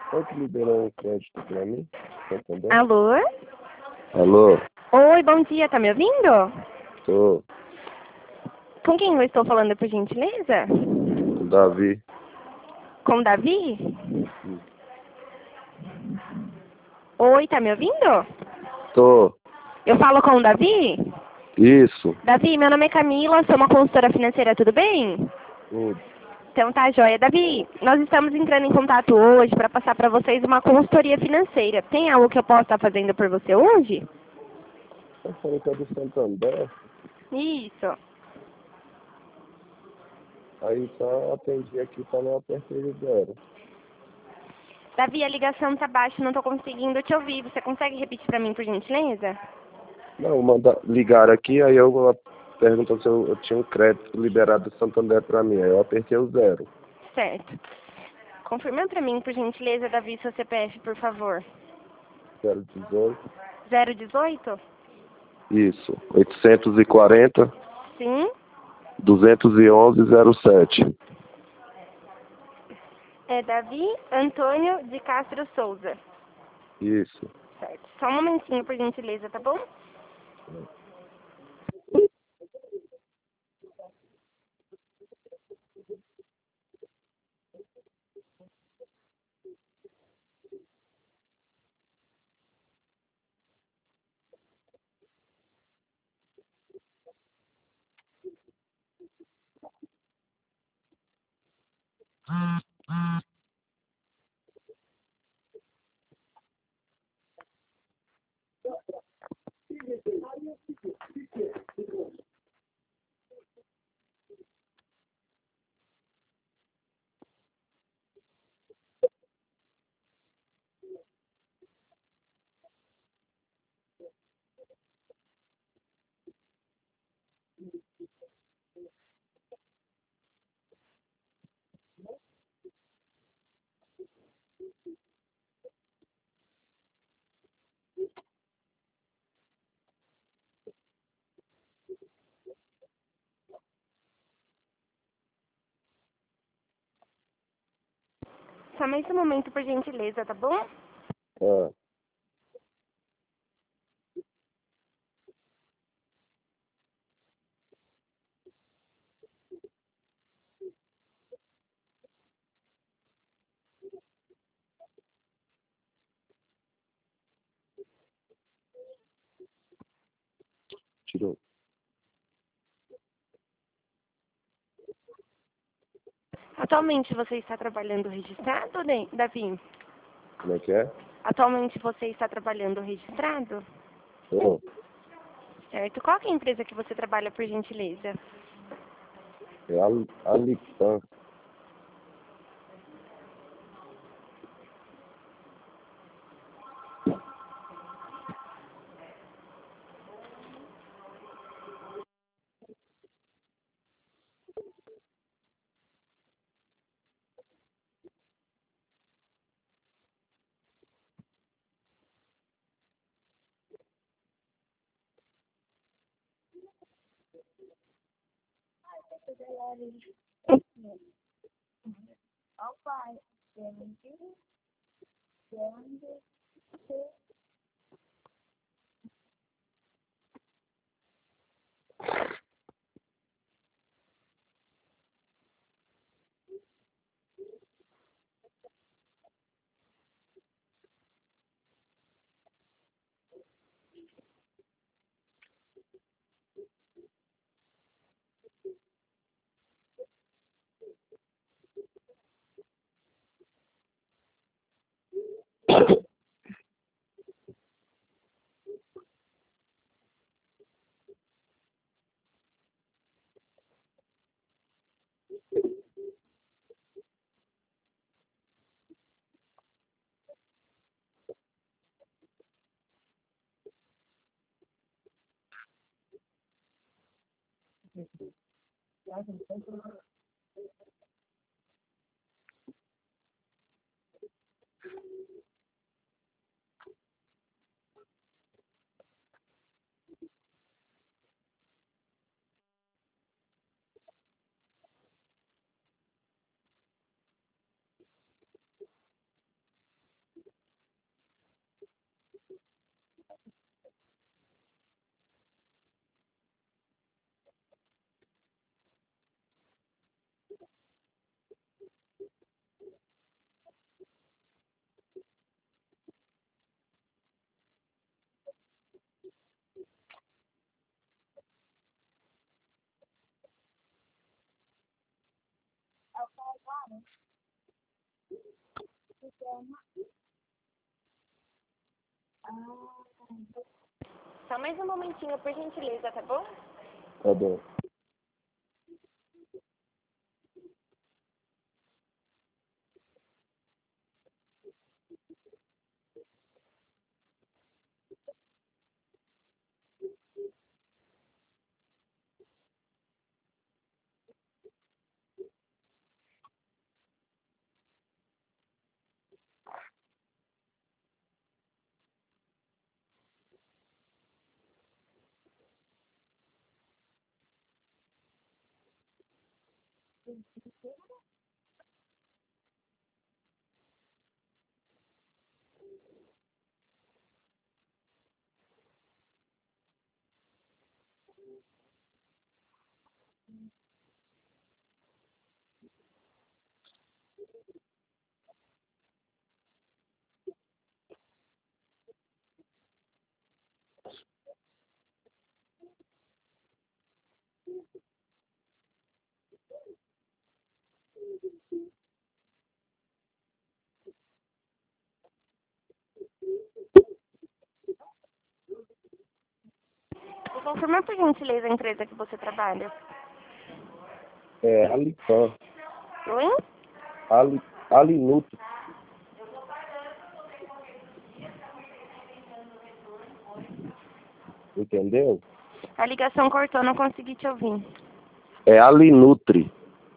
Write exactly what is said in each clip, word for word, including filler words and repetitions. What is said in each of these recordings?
Qual que liberou um crédito pra mim? Santander? Alô? Alô? Oi, bom dia, tá me ouvindo? Tô. Com quem eu estou falando, por gentileza? O Davi. Com o Davi? Hum. Oi, tá me ouvindo? Tô. Eu falo com o Davi? Isso. Davi, meu nome é Camila, sou uma consultora financeira, tudo bem? Tudo. Então tá, joia. Davi, nós estamos entrando em contato hoje para passar para vocês uma consultoria financeira. Tem algo que eu possa estar fazendo por você hoje? Tá falando que é do Santander? Isso. Aí só atendi aqui, tá no apertei o zero. Davi, a ligação tá baixa, não tô conseguindo te ouvir. Você consegue repetir para mim, por gentileza? Não, manda, ligaram aqui, aí eu perguntou se eu, eu tinha um crédito liberado do Santander pra mim. Aí eu apertei o zero. Certo. Confirma para mim, por gentileza, Davi, seu C P F, por favor. zero dezoito. Zero dezoito? Isso. oitocentos e quarenta, Sim. duzentos e onze, zero sete. É Davi Antônio de Castro Souza. Isso. Certo. Só um momentinho, por gentileza, tá bom? Só mais um momento, por gentileza, tá bom? Ah, tirou. Atualmente você está trabalhando registrado, né, Davi? Como é que é? Atualmente você está trabalhando registrado? Tô. Certo. Qual que é a empresa que você trabalha, por gentileza? É a Alipan. Só mais um momentinho, por gentileza, tá bom? Tá bom. Me confirma, por gentileza, a empresa que você trabalha. É Alipan. Oi? Ali, Alinuto. Entendeu? A ligação cortou, não consegui te ouvir. É Alinutri.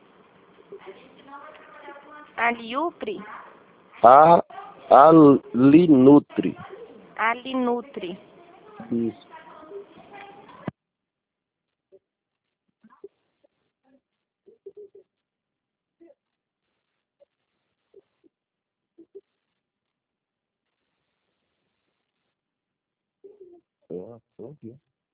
Aliupri? A, Alinutri. Alinutri. Isso. Ah, tô aqui.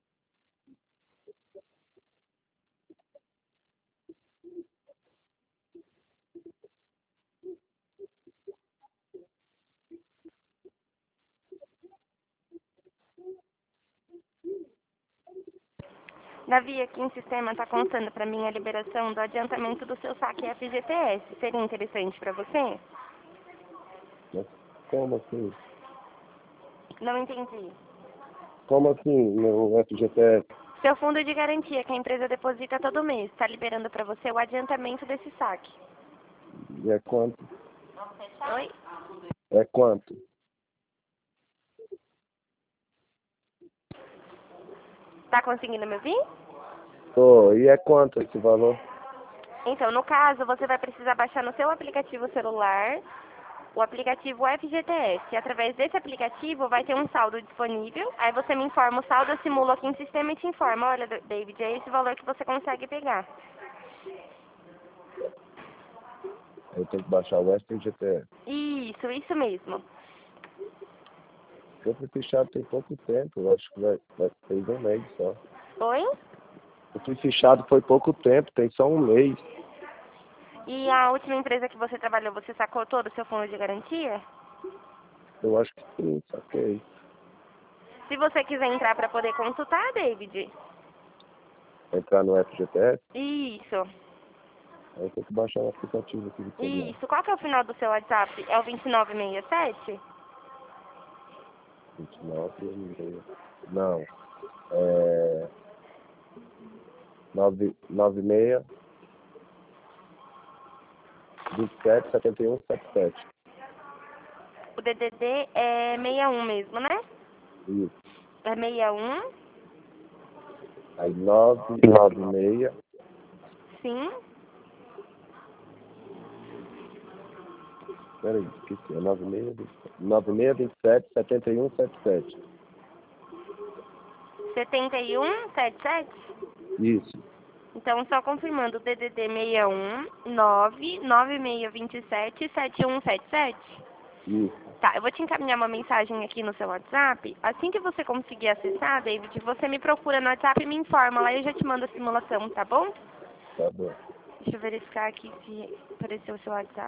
Davi, aqui em sistema está constando para mim a liberação do adiantamento do seu saque F G T S. Seria interessante para você? Mas como assim? Não entendi. Como assim no F G T S? Seu fundo de garantia que a empresa deposita todo mês está liberando para você o adiantamento desse saque. E é quanto? Oi? É quanto? Tá conseguindo me ouvir? Tô. E é quanto esse valor? Então, no caso, você vai precisar baixar no seu aplicativo celular o aplicativo F G T S. E através desse aplicativo vai ter um saldo disponível. Aí você me informa o saldo, eu simulo aqui em sistema e te informa, olha, David, é esse valor que você consegue pegar. Eu tenho que baixar o F G T S. Isso, isso mesmo. Eu fui fichado tem pouco tempo. Eu acho que vai, vai fez um mês só. Oi? Eu fui fichado foi pouco tempo, tem só um mês. E a última empresa que você trabalhou, você sacou todo o seu fundo de garantia? Eu acho que sim, saquei. Se você quiser entrar para poder consultar, David. Entrar no F G T S, Isso. aí eu tenho que baixar o aplicativo aqui do celular. Isso. Qual que é o final do seu WhatsApp? É o vinte e nove sessenta e sete? vinte e nove e meia. Não. É. nove, nove seis, vinte e sete, setenta e um, setenta e sete. O D D D é sessenta e um mesmo, né? Isso. É sessenta e um. Aí nove, nove seis, Sim. peraí, esqueci, é nove seis, nove seis, vinte e sete, setenta e um, setenta e sete. setenta e um, setenta e sete? Isso. Então, só confirmando, o D D D sessenta e um, nove, nove seis dois sete, sete um sete sete? Isso. Tá, eu vou te encaminhar uma mensagem aqui no seu WhatsApp. Assim que você conseguir acessar, David, você me procura no WhatsApp e me informa lá e eu já te mando a simulação, tá bom? Tá bom. Deixa eu verificar aqui se apareceu o seu WhatsApp.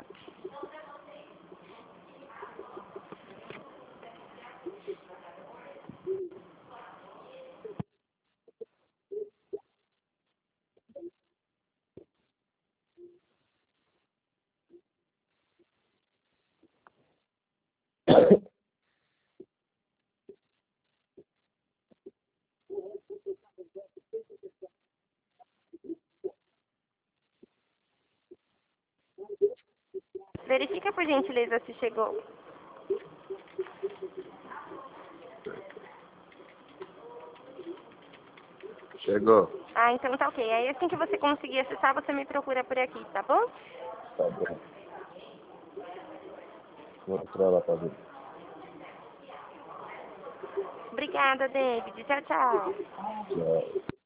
Verifica por gentileza se chegou. Chegou. Ah, então tá ok. Aí assim que você conseguir acessar, você me procura por aqui, tá bom? Tá bom. Vou entrar lá pra ver. Obrigada, David. Tchau, tchau. Tchau.